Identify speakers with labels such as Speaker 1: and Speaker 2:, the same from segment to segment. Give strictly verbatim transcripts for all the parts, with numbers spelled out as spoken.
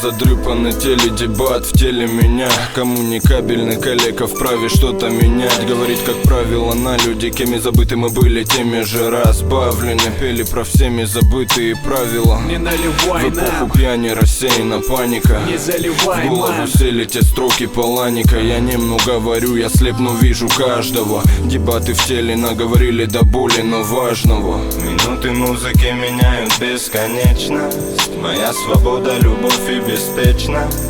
Speaker 1: задрыпанный теледебат в теле меня. Коммуникабельный коллега вправе что-то менять. Говорит, как правило, на люди, кеми забыты мы были, теми же разбавлены. Пели про всеми забытые правила.
Speaker 2: Не наливай
Speaker 1: в эпоху пьяни рассеяна паника.
Speaker 2: Не заливай,
Speaker 1: в голову
Speaker 2: мам.
Speaker 1: сели те строки паланика. Я немного говорю, я слепну, вижу каждого. Дебаты в теле наговорили до боли, но важного. Минуты музыки меняют бесконечность. Моя свобода, любовь и беспечность.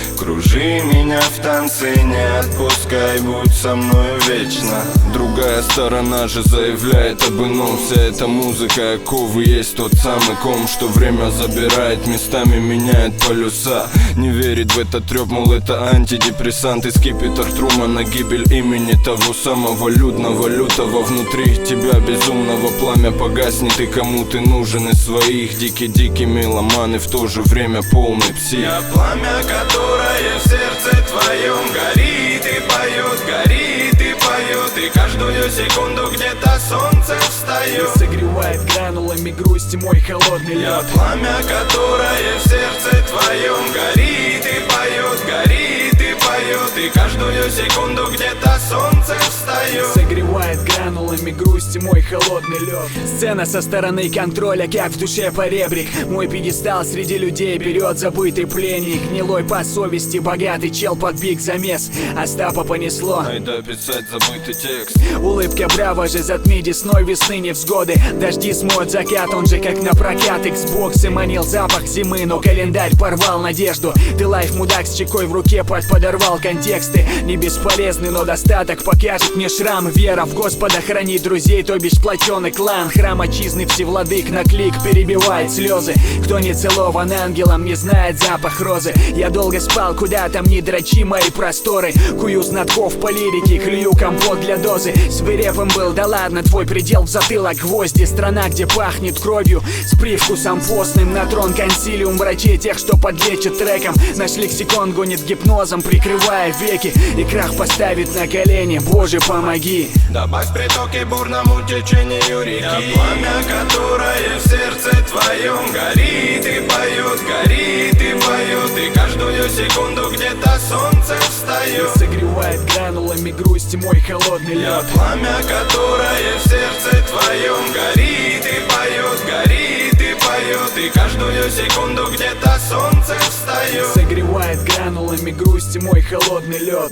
Speaker 1: Кружи меня в танце, не отпускай, будь со мною вечно. Другая сторона же заявляет об ином. Вся эта музыка, оковы, есть тот самый ком, что время забирает, местами меняет полюса. Не верит в этот трёп, мол, это антидепрессант. И скипетр Трумана, гибель имени того самого людного, лютого внутри тебя безумного. Пламя погаснет, и кому ты нужен из своих. Дикий-дикий меломан и в то же время полный псих.
Speaker 3: Я пламя, которое в сердце твоем горит и поет, горит и поет. И каждую секунду где-то солнце встает,
Speaker 2: согревает гранулами грусти мой холодный лед.
Speaker 3: Я пламя, которое в сердце твоем горит и поет, горит и поет. И каждую секунду где-то солнце встает,
Speaker 2: согревает гранулами грусти мой холодный лед. Сцена со стороны контроля, как в душе поребрик. Мой пьедестал среди людей берет забытый пленник. Гнилой по совести, богатый чел под биг замес. Остапа понесло,
Speaker 1: айда писать забытый текст.
Speaker 2: Улыбка браво же затми десной весны невзгоды. Дожди смоют закат, он же как на прокат. Xbox и манил запах зимы, но календарь порвал надежду. Ты лайф мудак с чекой в руке, под подорвал контексты. Не бесполезный, но достаток покажет мне шрам. Вера в Господа хранит друзей, то бишь платеный клан. Храм отчизны всевладык на клик перебивает слезы. Кто не целован ангелом, не знает запах розы. Я долго спал, куда там не дрочи мои просторы. Кую знатков по лирике, клюю компот для дозы. Свирепым был, да ладно, твой предел в затылок гвозди. Страна, где пахнет кровью, с привкусом постным. На трон консилиум врачей, тех, что подлечат треком. Наш лексикон гонит гипнозом, прикрывая веки. И крах поставит на колени, Боже, помоги.
Speaker 3: Добавь притоки бурному течению реки. Я пламя, которое в сердце твоем горит и поет, горит и поет. И каждую секунду где-то солнце встает,
Speaker 2: согревает гранулами грусти мой холодный лед.
Speaker 3: Я пламя, которое в сердце твоем горит и поет, горит и поет. И каждую секунду где-то солнце встает,
Speaker 2: согревает гранулами грусти мой холодный лед.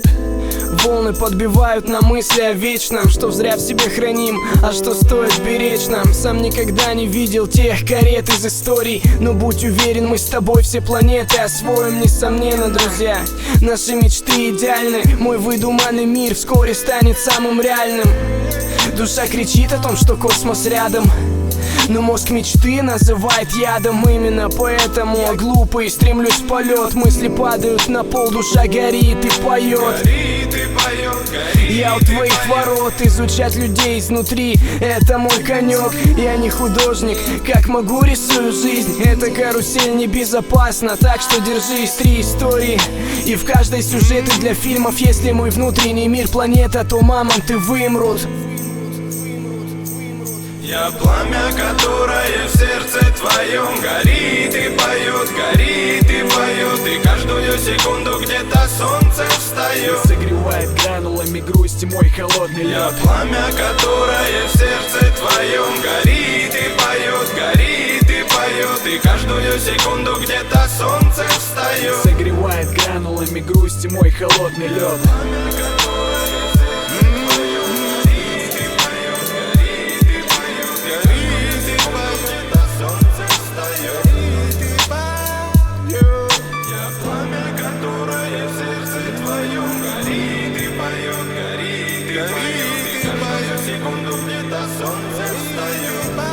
Speaker 4: Волны подбивают на мысли о вечном, что зря в себе храним, а что стоит беречь нам. Сам никогда не видел тех карет из историй, но будь уверен, мы с тобой все планеты освоим, несомненно, друзья. Наши мечты идеальны, мой выдуманный мир вскоре станет самым реальным. Душа кричит о том, что космос рядом, но мозг мечты называет ядом. Именно поэтому я глупый, стремлюсь в полет. Мысли падают на пол, душа горит и поет,
Speaker 3: горит и поет, горит.
Speaker 4: Я у твоих ворот, изучать людей изнутри — это мой конек. Я не художник, как могу рисую жизнь. Эта карусель небезопасна, так что держись. Три истории, и в каждой сюжеты для фильмов. Если мой внутренний мир планета, то мамонты вымрут.
Speaker 3: Я пламя, которое в сердце твоем горит и поет, горит и поет. И каждую секунду где-то солнце встает,
Speaker 2: согревает гранулами грусти мой холодный лед.
Speaker 3: Я пламя, которое в сердце твоем горит и поет, горит и поет. И каждую секунду где-то солнце встает,
Speaker 2: согревает гранулами грусти мой холодный лед.
Speaker 3: Секунду где-то солнце встает.